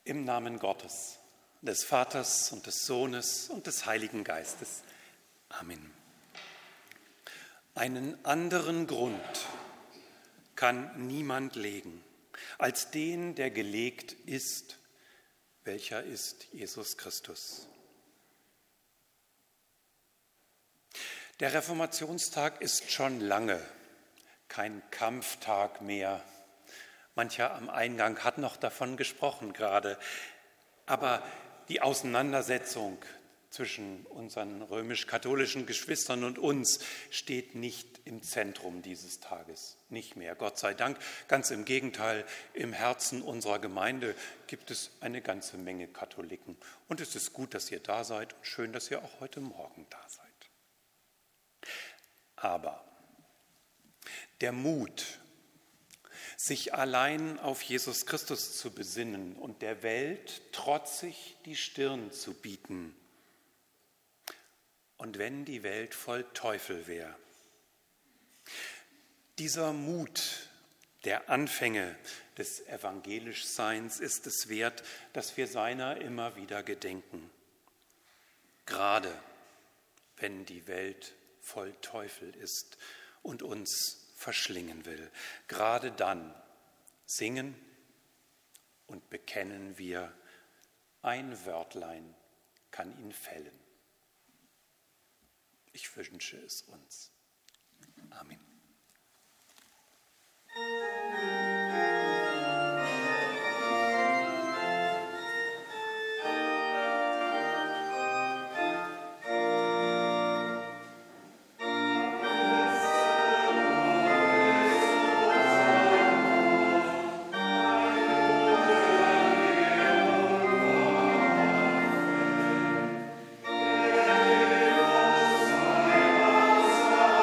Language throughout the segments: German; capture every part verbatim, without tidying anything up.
Im Namen Gottes, des Vaters und des Sohnes und des Heiligen Geistes. Amen. Einen anderen Grund kann niemand legen, als den, der gelegt ist, welcher ist Jesus Christus. Der Reformationstag ist schon lange kein Kampftag mehr. Mancher am Eingang hat noch davon gesprochen gerade. Aber die Auseinandersetzung zwischen unseren römisch-katholischen Geschwistern und uns steht nicht im Zentrum dieses Tages. Nicht mehr, Gott sei Dank. Ganz im Gegenteil, im Herzen unserer Gemeinde gibt es eine ganze Menge Katholiken. Und es ist gut, dass ihr da seid und schön, dass ihr auch heute Morgen da seid. Aber der Mut, sich allein auf Jesus Christus zu besinnen und der Welt trotzig die Stirn zu bieten. Und wenn die Welt voll Teufel wäre. Dieser Mut der Anfänge des Evangelischseins ist es wert, dass wir seiner immer wieder gedenken. Gerade wenn die Welt voll Teufel ist und uns verschlingen will. Gerade dann singen und bekennen wir, ein Wörtlein kann ihn fällen. Ich wünsche es uns. Amen. Amen.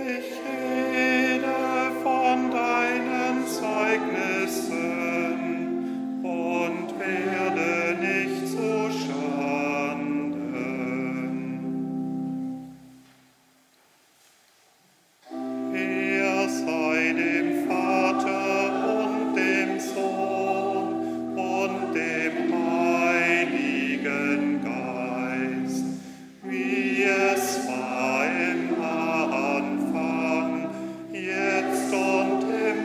Ich rede von deinen Zeugnissen und werde nicht zu Schanden. Er sei dem Vater und dem Sohn und dem Heiligen Geist, wie es war im Anfang, jetzt und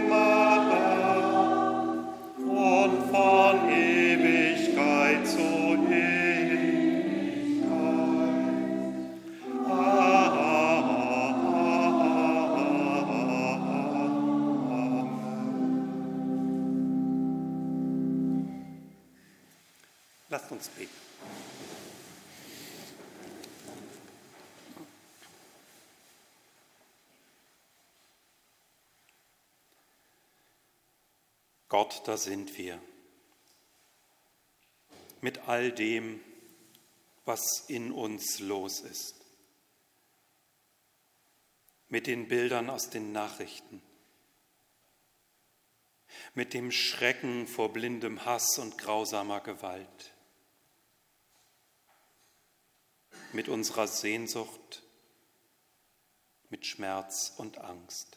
immer und von Ewigkeit zu Ewigkeit. Amen. Lasst uns beten. Gott, da sind wir, mit all dem, was in uns los ist, mit den Bildern aus den Nachrichten, mit dem Schrecken vor blindem Hass und grausamer Gewalt, mit unserer Sehnsucht, mit Schmerz und Angst.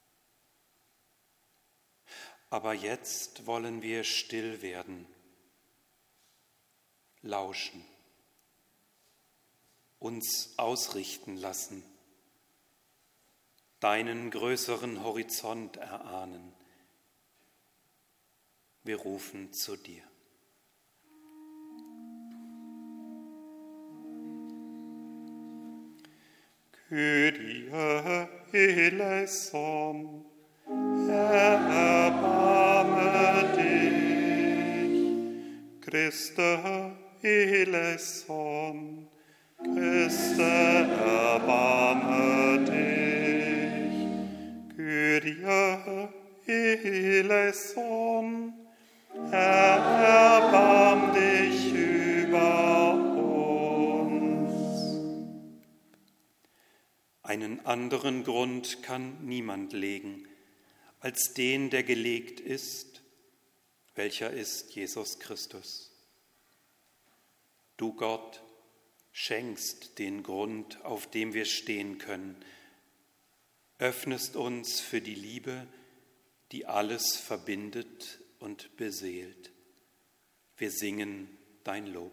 Aber jetzt wollen wir still werden, lauschen, uns ausrichten lassen, deinen größeren Horizont erahnen. Wir rufen zu dir. Kyrie eleison, erbarme dich. Christe eleison, Christe, erbarme dich. Kyrie eleison, erbarm dich über uns. Einen anderen Grund kann niemand legen, als den, der gelegt ist, welcher ist Jesus Christus. Du Gott schenkst den Grund, auf dem wir stehen können, öffnest uns für die Liebe, die alles verbindet und beseelt. Wir singen dein Lob.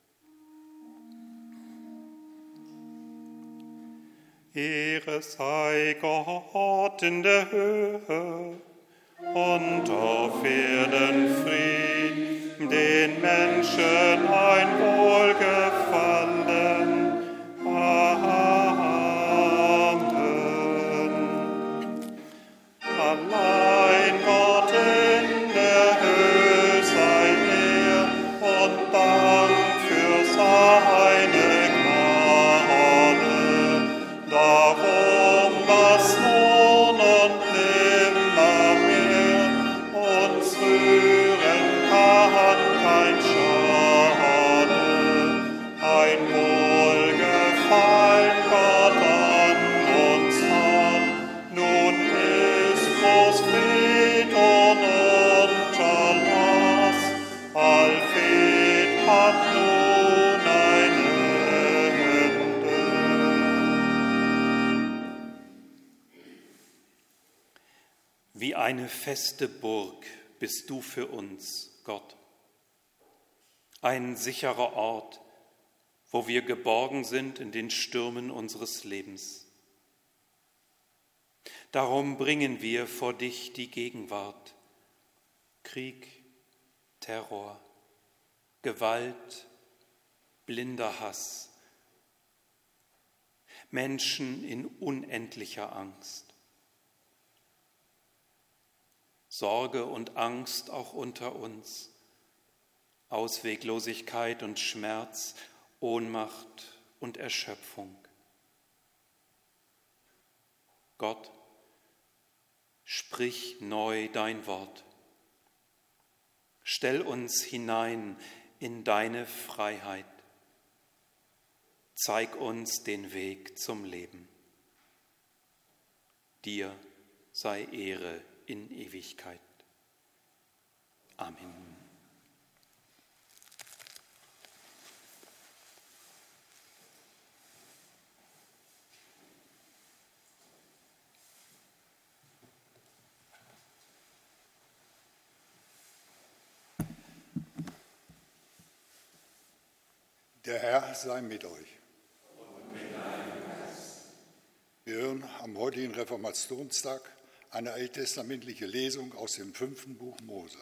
Ehre sei Gott in der Höhe und auf Erden Frieden, den Menschen ein Wohlgefallen. Amen. Allein Gott in der Höhe sei Ehre und Dank für seine darum, was nun und nimmermehr uns rühren kann, kein Schade, ein Wohlgefallen Gott an uns hat. Nun ist groß Fried und Unterlass, allfehlt hat nun eine Ende. Wie eine feste Burg bist du für uns, Gott. Ein sicherer Ort, wo wir geborgen sind in den Stürmen unseres Lebens. Darum bringen wir vor dich die Gegenwart. Krieg, Terror, Gewalt, blinder Hass, Menschen in unendlicher Angst. Sorge und Angst auch unter uns, Ausweglosigkeit und Schmerz, Ohnmacht und Erschöpfung. Gott, sprich neu dein Wort. Stell uns hinein in deine Freiheit. Zeig uns den Weg zum Leben. Dir sei Ehre in Ewigkeit. Amen. Der Herr sei mit euch. Und mit deinem Geist. Wir hören am heutigen Reformationstag eine alttestamentliche Lesung aus dem fünften Buch Mose.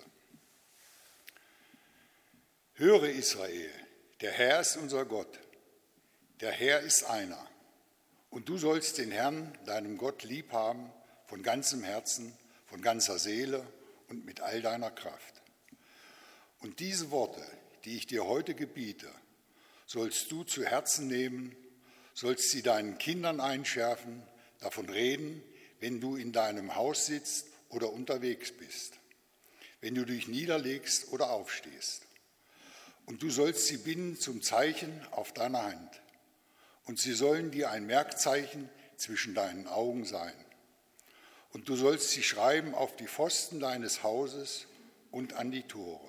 Höre Israel, der Herr ist unser Gott, der Herr ist einer. Und du sollst den Herrn, deinem Gott, lieb haben, von ganzem Herzen, von ganzer Seele und mit all deiner Kraft. Und diese Worte, die ich dir heute gebiete, sollst du zu Herzen nehmen, sollst sie deinen Kindern einschärfen, davon reden, wenn du in deinem Haus sitzt oder unterwegs bist, wenn du dich niederlegst oder aufstehst. Und du sollst sie binden zum Zeichen auf deiner Hand. Und sie sollen dir ein Merkzeichen zwischen deinen Augen sein. Und du sollst sie schreiben auf die Pfosten deines Hauses und an die Tore.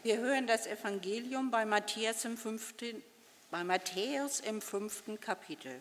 Wir hören das Evangelium bei Matthäus im fünften, bei Matthäus im fünften Kapitel.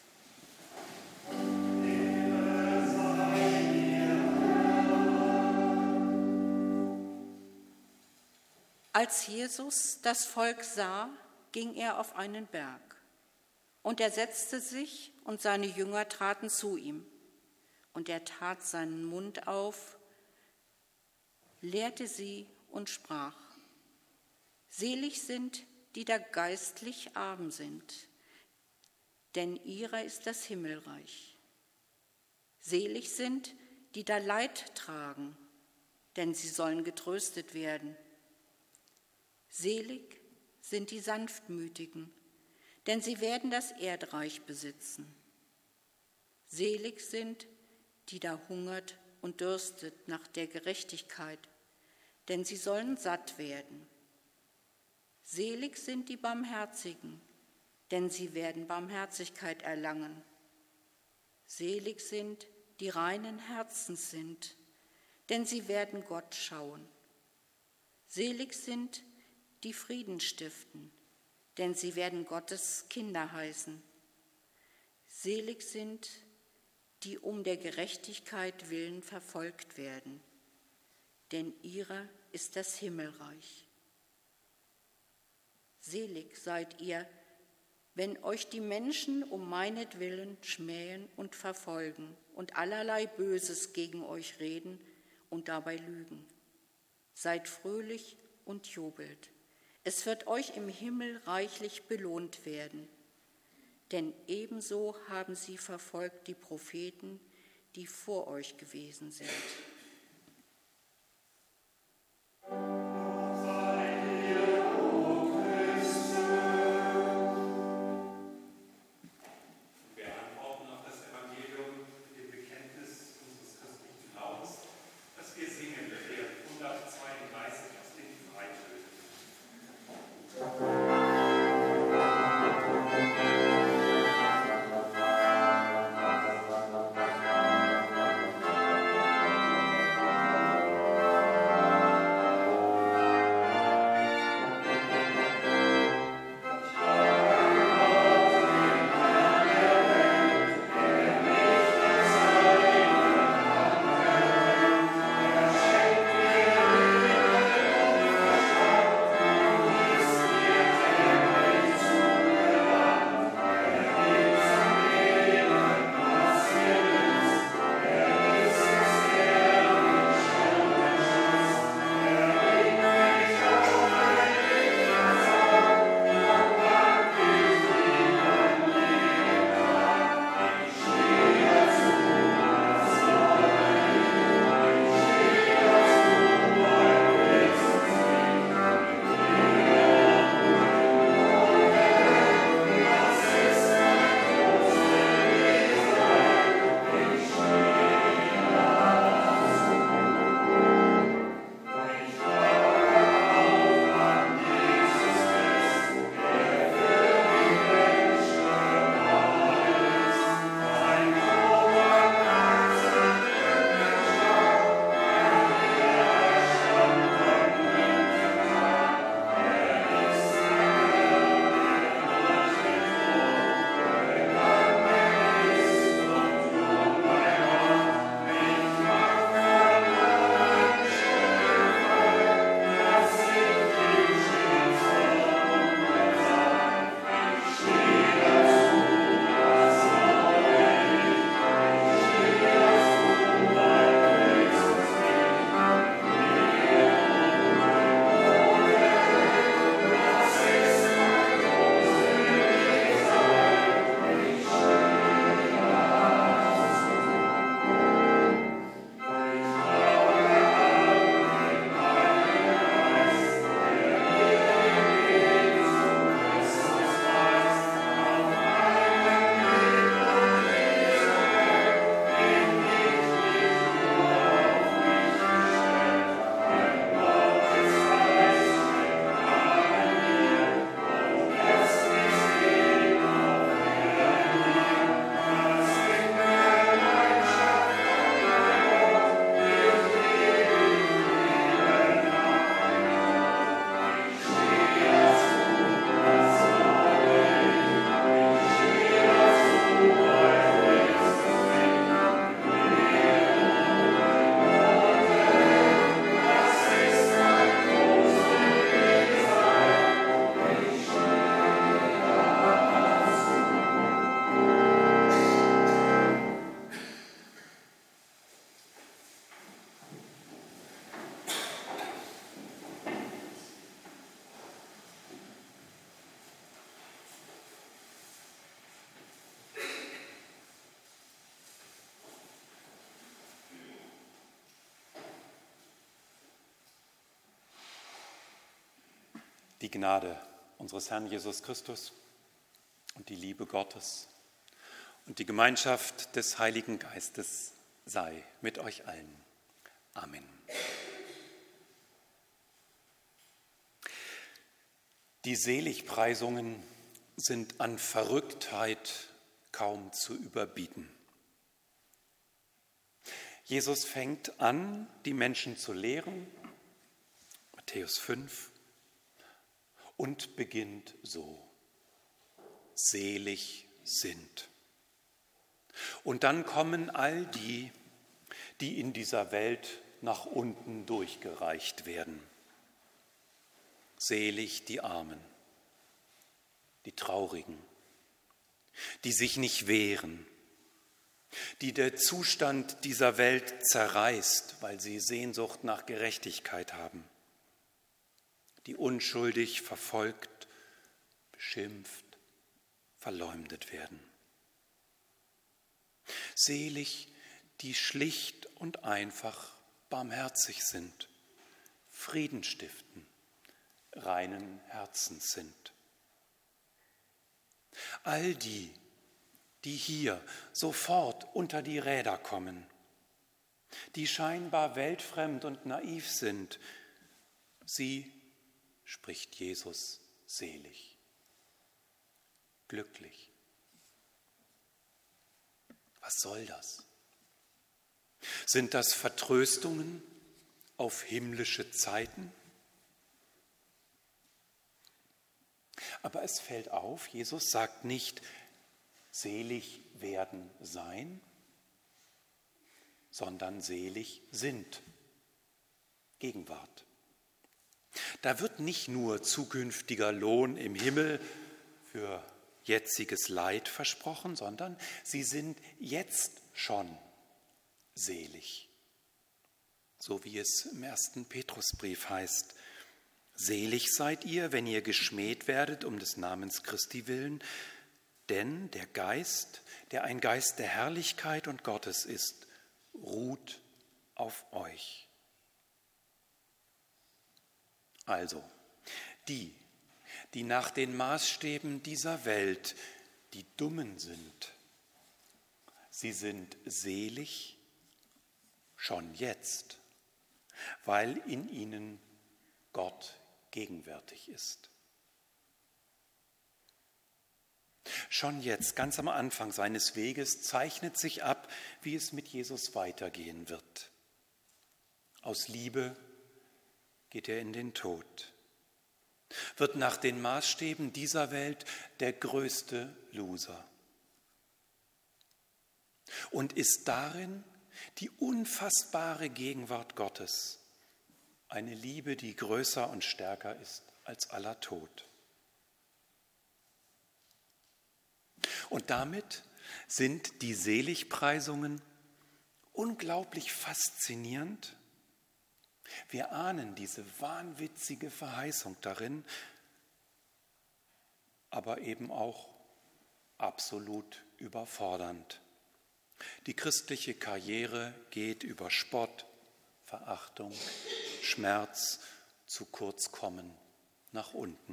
Als Jesus das Volk sah, ging er auf einen Berg, und er setzte sich, und seine Jünger traten zu ihm. Und er tat seinen Mund auf, lehrte sie und sprach: Selig sind, die da geistlich arm sind, denn ihrer ist das Himmelreich. Selig sind, die da Leid tragen, denn sie sollen getröstet werden. Selig sind die Sanftmütigen, denn sie werden das Erdreich besitzen. Selig sind, die da hungert und dürstet nach der Gerechtigkeit, denn sie sollen satt werden. Selig sind die Barmherzigen, denn sie werden Barmherzigkeit erlangen. Selig sind, die reinen Herzens sind, denn sie werden Gott schauen. Selig sind, die Frieden stiften, denn sie werden Gottes Kinder heißen. Selig sind, die um der Gerechtigkeit willen verfolgt werden, denn ihrer ist das Himmelreich. Selig seid ihr, wenn euch die Menschen um meinetwillen schmähen und verfolgen und allerlei Böses gegen euch reden und dabei lügen. Seid fröhlich und jubelt. Es wird euch im Himmel reichlich belohnt werden, denn ebenso haben sie verfolgt die Propheten, die vor euch gewesen sind. Thank Die Gnade unseres Herrn Jesus Christus und die Liebe Gottes und die Gemeinschaft des Heiligen Geistes sei mit euch allen. Amen. Die Seligpreisungen sind an Verrücktheit kaum zu überbieten. Jesus fängt an, die Menschen zu lehren, Matthäus fünf, und beginnt so: Selig sind. Und dann kommen all die, die in dieser Welt nach unten durchgereicht werden. Selig die Armen, die Traurigen, die sich nicht wehren, die der Zustand dieser Welt zerreißt, weil sie Sehnsucht nach Gerechtigkeit haben, die unschuldig verfolgt, beschimpft, verleumdet werden. Selig, die schlicht und einfach barmherzig sind, Frieden stiften, reinen Herzens sind. All die, die hier sofort unter die Räder kommen, die scheinbar weltfremd und naiv sind, sie, spricht Jesus, selig, glücklich. Was soll das? Sind das Vertröstungen auf himmlische Zeiten? Aber es fällt auf, Jesus sagt nicht, selig werden sein, sondern selig sind, Gegenwart. Da wird nicht nur zukünftiger Lohn im Himmel für jetziges Leid versprochen, sondern sie sind jetzt schon selig. So wie es im ersten Petrusbrief heißt: Selig seid ihr, wenn ihr geschmäht werdet um des Namens Christi willen, denn der Geist, der ein Geist der Herrlichkeit und Gottes ist, ruht auf euch. Also, die, die nach den Maßstäben dieser Welt die Dummen sind, sie sind selig schon jetzt, weil in ihnen Gott gegenwärtig ist. Schon jetzt, ganz am Anfang seines Weges, zeichnet sich ab, wie es mit Jesus weitergehen wird. Aus Liebe geht er in den Tod, wird nach den Maßstäben dieser Welt der größte Loser und ist darin die unfassbare Gegenwart Gottes, eine Liebe, die größer und stärker ist als aller Tod. Und damit sind die Seligpreisungen unglaublich faszinierend. Wir ahnen diese wahnwitzige Verheißung darin, aber eben auch absolut überfordernd. Die christliche Karriere geht über Spott, Verachtung, Schmerz, zu kurz kommen, nach unten.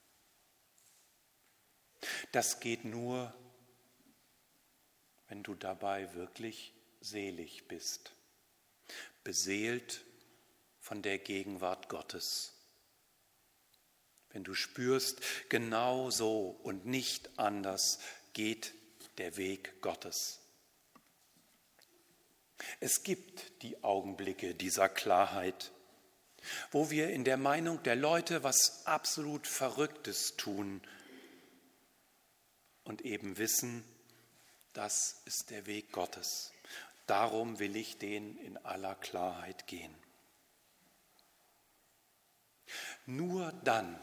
Das geht nur, wenn du dabei wirklich selig bist, beseelt von der Gegenwart Gottes. Wenn du spürst, genau so und nicht anders geht der Weg Gottes. Es gibt die Augenblicke dieser Klarheit, wo wir in der Meinung der Leute was absolut Verrücktes tun und eben wissen, das ist der Weg Gottes. Darum will ich den in aller Klarheit gehen. Nur dann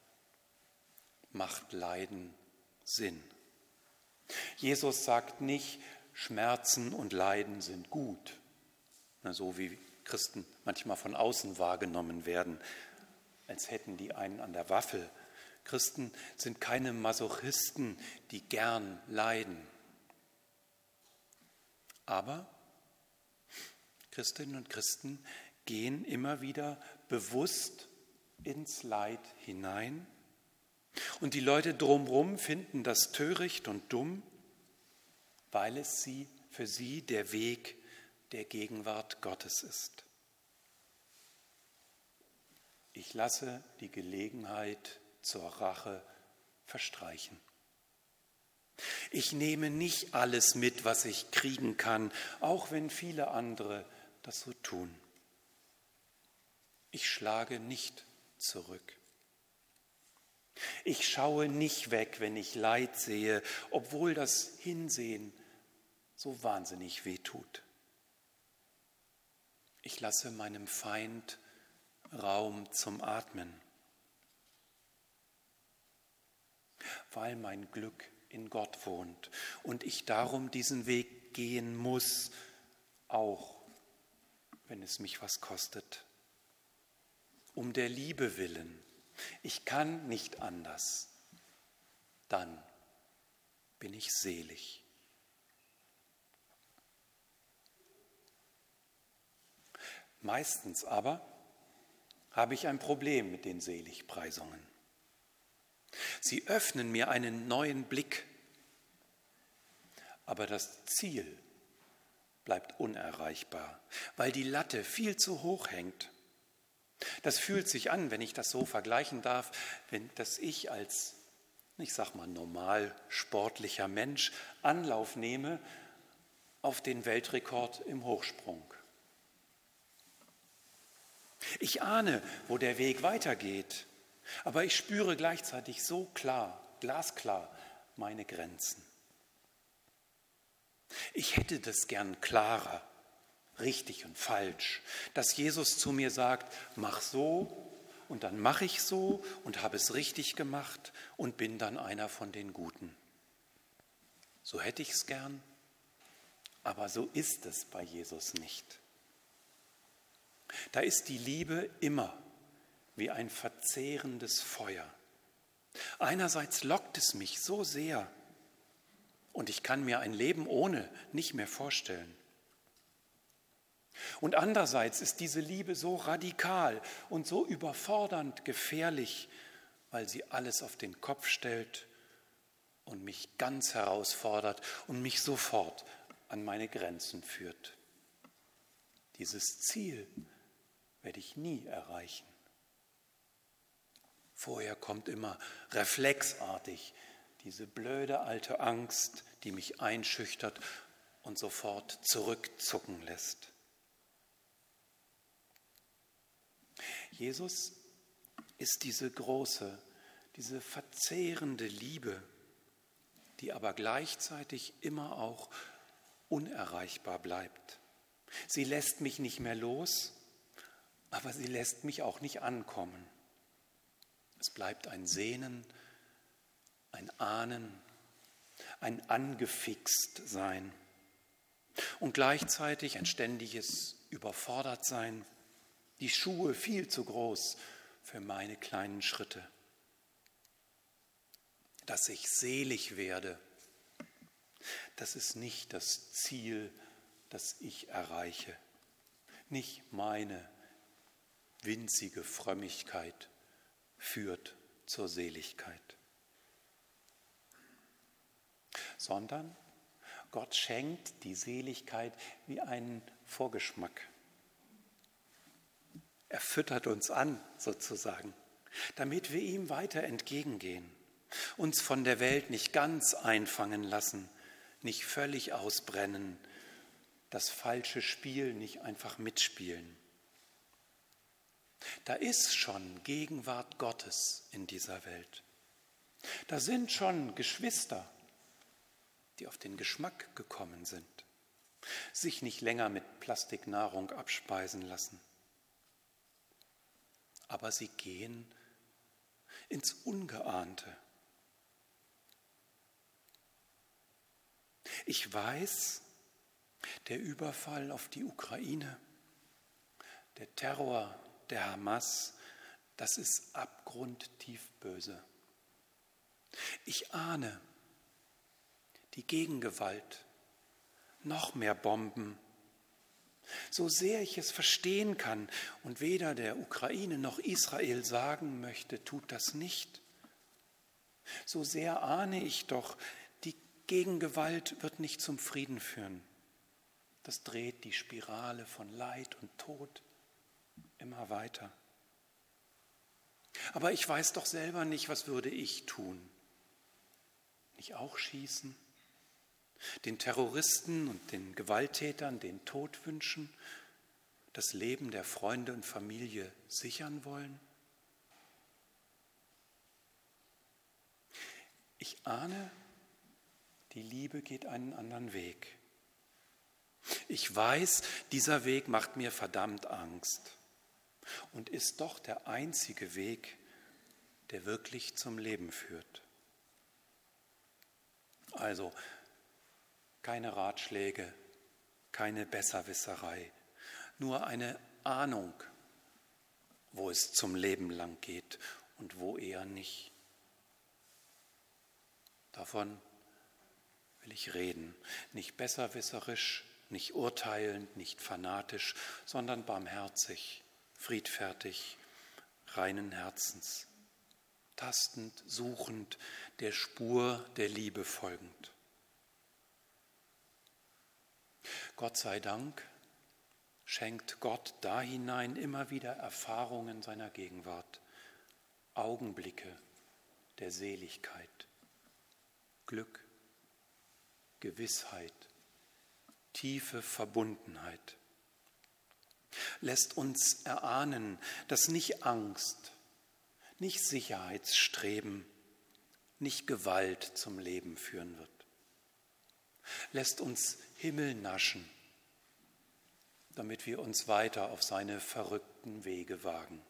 macht Leiden Sinn. Jesus sagt nicht, Schmerzen und Leiden sind gut, so wie Christen manchmal von außen wahrgenommen werden, als hätten die einen an der Waffel. Christen sind keine Masochisten, die gern leiden. Aber Christinnen und Christen gehen immer wieder bewusst ins Leid hinein und die Leute drumherum finden das töricht und dumm, weil es sie, für sie der Weg der Gegenwart Gottes ist. Ich lasse die Gelegenheit zur Rache verstreichen. Ich nehme nicht alles mit, was ich kriegen kann, auch wenn viele andere das so tun. Ich schlage nicht zurück. Ich schaue nicht weg, wenn ich Leid sehe, obwohl das Hinsehen so wahnsinnig wehtut. Ich lasse meinem Feind Raum zum Atmen, weil mein Glück in Gott wohnt und ich darum diesen Weg gehen muss, auch wenn es mich was kostet. Um der Liebe willen. Ich kann nicht anders. Dann bin ich selig. Meistens aber habe ich ein Problem mit den Seligpreisungen. Sie öffnen mir einen neuen Blick, aber das Ziel bleibt unerreichbar, weil die Latte viel zu hoch hängt. Das fühlt sich an, wenn ich das so vergleichen darf, wenn dass ich als, ich sag mal, normal sportlicher Mensch Anlauf nehme auf den Weltrekord im Hochsprung. Ich ahne, wo der Weg weitergeht, aber ich spüre gleichzeitig so klar, glasklar meine Grenzen. Ich hätte das gern klarer, richtig und falsch, dass Jesus zu mir sagt, mach so und dann mache ich so und habe es richtig gemacht und bin dann einer von den Guten. So hätte ich es gern, aber so ist es bei Jesus nicht. Da ist die Liebe immer wie ein verzehrendes Feuer. Einerseits lockt es mich so sehr und ich kann mir ein Leben ohne nicht mehr vorstellen. Und andererseits ist diese Liebe so radikal und so überfordernd gefährlich, weil sie alles auf den Kopf stellt und mich ganz herausfordert und mich sofort an meine Grenzen führt. Dieses Ziel werde ich nie erreichen. Vorher kommt immer reflexartig diese blöde alte Angst, die mich einschüchtert und sofort zurückzucken lässt. Jesus ist diese große, diese verzehrende Liebe, die aber gleichzeitig immer auch unerreichbar bleibt. Sie lässt mich nicht mehr los, aber sie lässt mich auch nicht ankommen. Es bleibt ein Sehnen, ein Ahnen, ein Angefixt-Sein und gleichzeitig ein ständiges Überfordertsein, die Schuhe viel zu groß für meine kleinen Schritte. Dass ich selig werde, das ist nicht das Ziel, das ich erreiche, nicht meine winzige Frömmigkeit führt zur Seligkeit, sondern Gott schenkt die Seligkeit wie einen Vorgeschmack. Er füttert uns an, sozusagen, damit wir ihm weiter entgegengehen, uns von der Welt nicht ganz einfangen lassen, nicht völlig ausbrennen, das falsche Spiel nicht einfach mitspielen. Da ist schon Gegenwart Gottes in dieser Welt. Da sind schon Geschwister, die auf den Geschmack gekommen sind, sich nicht länger mit Plastiknahrung abspeisen lassen. Aber sie gehen ins Ungeahnte. Ich weiß, der Überfall auf die Ukraine, der Terror der Hamas, das ist abgrundtief böse. Ich ahne die Gegengewalt, noch mehr Bomben, So sehr ich es verstehen kann und weder der Ukraine noch Israel sagen möchte, tut das nicht. So sehr ahne ich doch, die Gegengewalt wird nicht zum Frieden führen. Das dreht die Spirale von Leid und Tod immer weiter. Aber ich weiß doch selber nicht, was würde ich tun? Nicht auch schießen? Den Terroristen und den Gewalttätern den Tod wünschen? Das Leben der Freunde und Familie sichern wollen? Ich ahne, die Liebe geht einen anderen Weg. Ich weiß, dieser Weg macht mir verdammt Angst und ist doch der einzige Weg, der wirklich zum Leben führt. Also keine Ratschläge, keine Besserwisserei, nur eine Ahnung, wo es zum Leben lang geht und wo eher nicht. Davon will ich reden, nicht besserwisserisch, nicht urteilend, nicht fanatisch, sondern barmherzig, friedfertig, reinen Herzens, tastend, suchend, der Spur der Liebe folgend. Gott sei Dank schenkt Gott da hinein immer wieder Erfahrungen seiner Gegenwart, Augenblicke der Seligkeit, Glück, Gewissheit, tiefe Verbundenheit. Lässt uns erahnen, dass nicht Angst, nicht Sicherheitsstreben, nicht Gewalt zum Leben führen wird. Lässt uns Himmel naschen, damit wir uns weiter auf seine verrückten Wege wagen.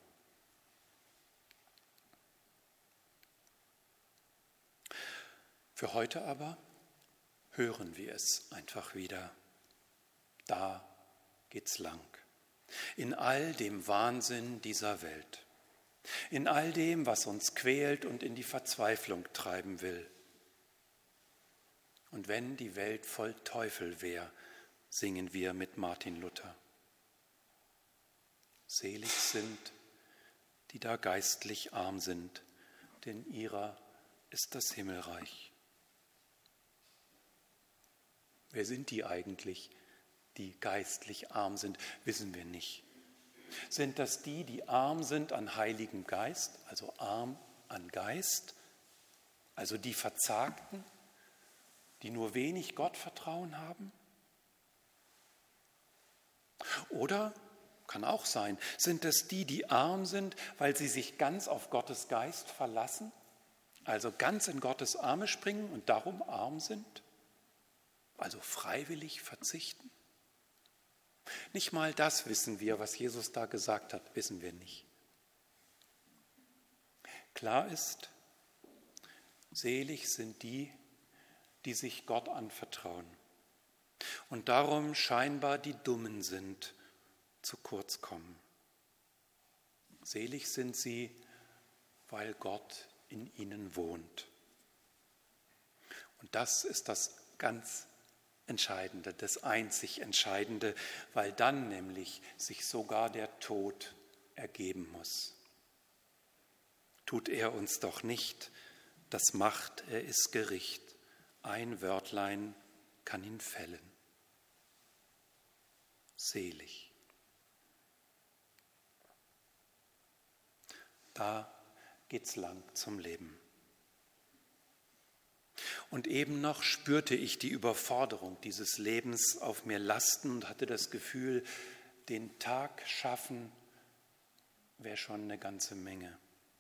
Für heute aber hören wir es einfach wieder. Da geht's lang. In all dem Wahnsinn dieser Welt. In all dem, was uns quält und in die Verzweiflung treiben will. Und wenn die Welt voll Teufel wär, singen wir mit Martin Luther. Selig sind, die da geistlich arm sind, denn ihrer ist das Himmelreich. Wer sind die eigentlich, die geistlich arm sind, wissen wir nicht. Sind das die, die arm sind an Heiligem Geist, also arm an Geist, also die Verzagten, die nur wenig Gottvertrauen haben? Oder, kann auch sein, sind es die, die arm sind, weil sie sich ganz auf Gottes Geist verlassen, also ganz in Gottes Arme springen und darum arm sind, also freiwillig verzichten? Nicht mal das wissen wir, was Jesus da gesagt hat, wissen wir nicht. Klar ist, selig sind die, die sich Gott anvertrauen und darum scheinbar die Dummen sind, zu kurz kommen. Selig sind sie, weil Gott in ihnen wohnt. Und das ist das ganz Entscheidende, das einzig Entscheidende, weil dann nämlich sich sogar der Tod ergeben muss. Tut er uns doch nicht, das macht, er ist Gericht. Ein Wörtlein kann ihn fällen. Selig. Da geht's lang zum Leben. Und eben noch spürte ich die Überforderung dieses Lebens auf mir lasten und hatte das Gefühl, den Tag schaffen wäre schon eine ganze Menge.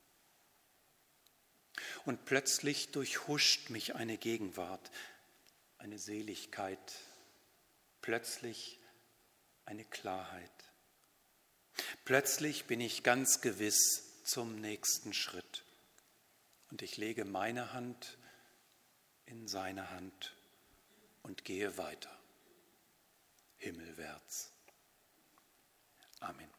Und plötzlich durchhuscht mich eine Gegenwart, eine Seligkeit, plötzlich eine Klarheit. Plötzlich bin ich ganz gewiss zum nächsten Schritt und ich lege meine Hand in seine Hand und gehe weiter, himmelwärts. Amen.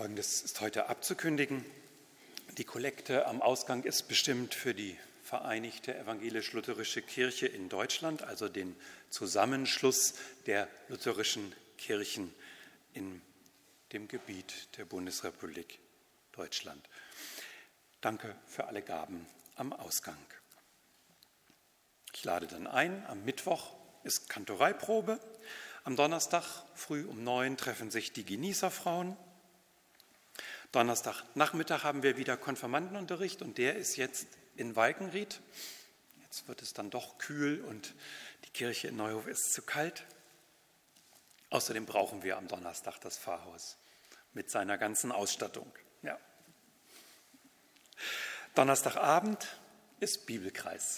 Folgendes ist heute abzukündigen. Die Kollekte am Ausgang ist bestimmt für die Vereinigte Evangelisch-Lutherische Kirche in Deutschland, also den Zusammenschluss der lutherischen Kirchen in dem Gebiet der Bundesrepublik Deutschland. Danke für alle Gaben am Ausgang. Ich lade dann ein, am Mittwoch ist Kantoreiprobe, am Donnerstag früh um neun treffen sich die Genießerfrauen. Donnerstagnachmittag haben wir wieder Konfirmandenunterricht und der ist jetzt in Walkenried. Jetzt wird es dann doch kühl und die Kirche in Neuhof ist zu kalt. Außerdem brauchen wir am Donnerstag das Pfarrhaus mit seiner ganzen Ausstattung. Ja. Donnerstagabend ist Bibelkreis.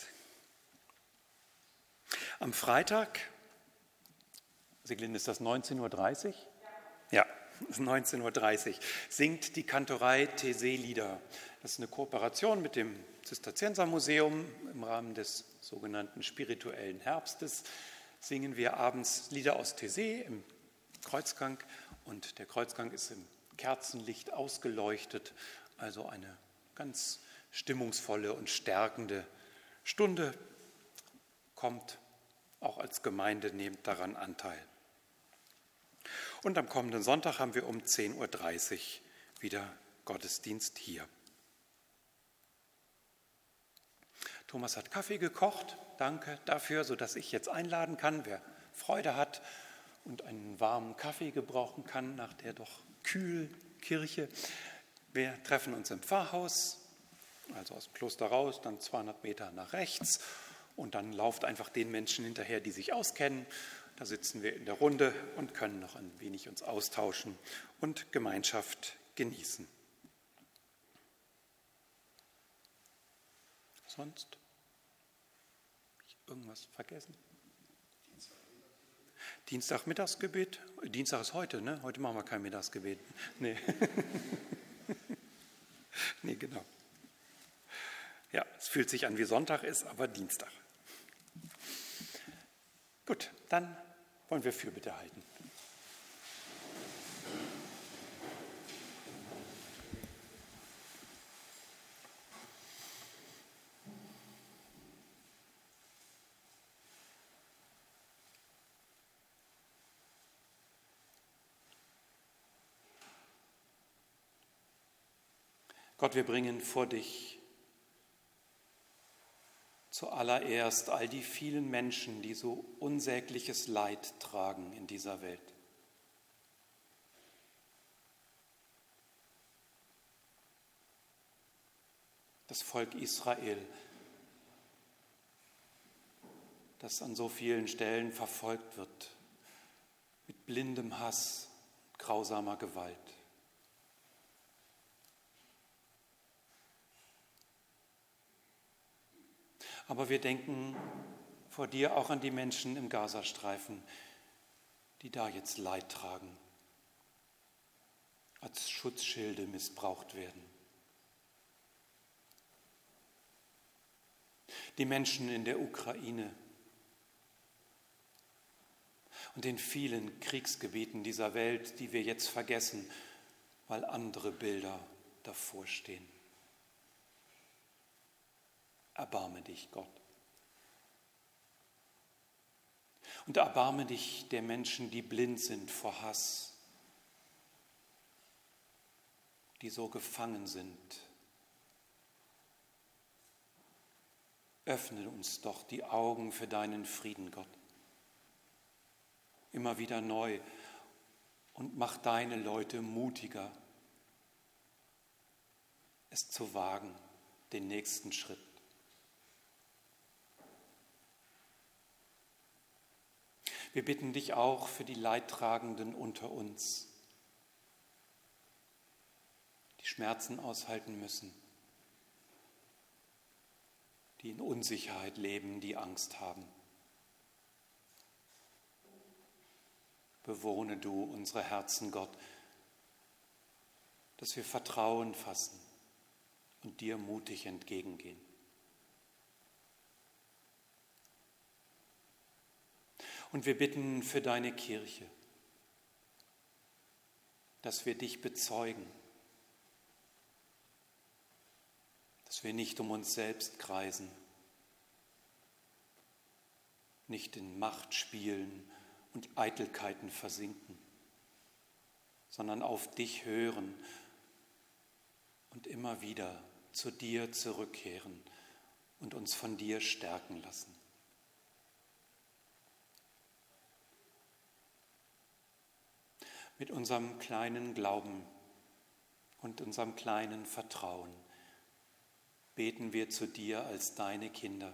Am Freitag, Sieglinde, ist das neunzehn Uhr dreißig? Ja, neunzehn Uhr dreißig, singt die Kantorei Taizé-Lieder. Das ist eine Kooperation mit dem Zisterziensermuseum. Im Rahmen des sogenannten spirituellen Herbstes singen wir abends Lieder aus Taizé im Kreuzgang. Und der Kreuzgang ist im Kerzenlicht ausgeleuchtet, also eine ganz stimmungsvolle und stärkende Stunde. Kommt auch als Gemeinde, nehmt daran Anteil. Und am kommenden Sonntag haben wir um zehn Uhr dreißig wieder Gottesdienst hier. Thomas hat Kaffee gekocht, danke dafür, sodass ich jetzt einladen kann, wer Freude hat und einen warmen Kaffee gebrauchen kann nach der doch kühlen Kirche. Wir treffen uns im Pfarrhaus, also aus dem Kloster raus, dann zweihundert Meter nach rechts. Und dann lauft einfach den Menschen hinterher, die sich auskennen. Da sitzen wir in der Runde und können noch ein wenig uns austauschen und Gemeinschaft genießen. Sonst? Habe ich irgendwas vergessen? Dienstag Mittagsgebet? Dienstag ist heute, ne? Heute machen wir kein Mittagsgebet. Nee. Nee, genau. Ja, es fühlt sich an wie Sonntag, ist aber Dienstag. Gut, dann wollen wir Fürbitte halten. Gott, wir bringen vor dich zuallererst all die vielen Menschen, die so unsägliches Leid tragen in dieser Welt. Das Volk Israel, das an so vielen Stellen verfolgt wird, mit blindem Hass, grausamer Gewalt. Aber wir denken vor dir auch an die Menschen im Gazastreifen, die da jetzt Leid tragen, als Schutzschilde missbraucht werden. Die Menschen in der Ukraine und den vielen Kriegsgebieten dieser Welt, die wir jetzt vergessen, weil andere Bilder davor stehen. Erbarme dich, Gott. Und erbarme dich der Menschen, die blind sind vor Hass, die so gefangen sind. Öffne uns doch die Augen für deinen Frieden, Gott. Immer wieder neu und mach deine Leute mutiger, es zu wagen, den nächsten Schritt. Wir bitten dich auch für die Leidtragenden unter uns, die Schmerzen aushalten müssen, die in Unsicherheit leben, die Angst haben. Bewohne du unsere Herzen, Gott, dass wir Vertrauen fassen und dir mutig entgegengehen. Und wir bitten für deine Kirche, dass wir dich bezeugen dass wir nicht um uns selbst kreisen, nicht in Machtspielen und Eitelkeiten versinken, sondern auf dich hören und immer wieder zu dir zurückkehren und uns von dir stärken lassen. Mit unserem kleinen Glauben und unserem kleinen Vertrauen beten wir zu dir als deine Kinder.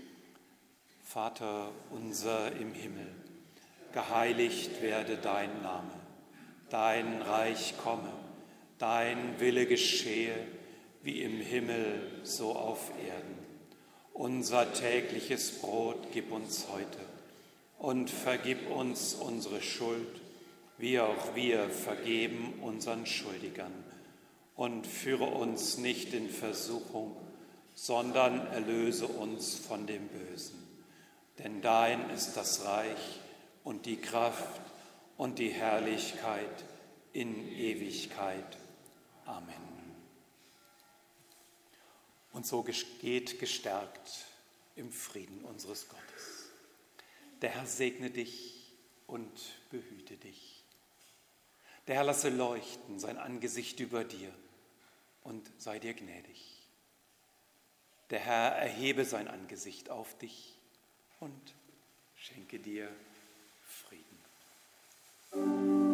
Vater unser im Himmel, geheiligt werde dein Name, dein Reich komme, dein Wille geschehe, wie im Himmel, so auf Erden. Unser tägliches Brot gib uns heute und vergib uns unsere Schuld, wie auch wir vergeben unseren Schuldigern. Und führe uns nicht in Versuchung, sondern erlöse uns von dem Bösen. Denn dein ist das Reich und die Kraft und die Herrlichkeit in Ewigkeit. Amen. Und so geht gestärkt im Frieden unseres Gottes. Der Herr segne dich und behüte dich. Der Herr lasse leuchten sein Angesicht über dir und sei dir gnädig. Der Herr erhebe sein Angesicht auf dich und schenke dir Frieden.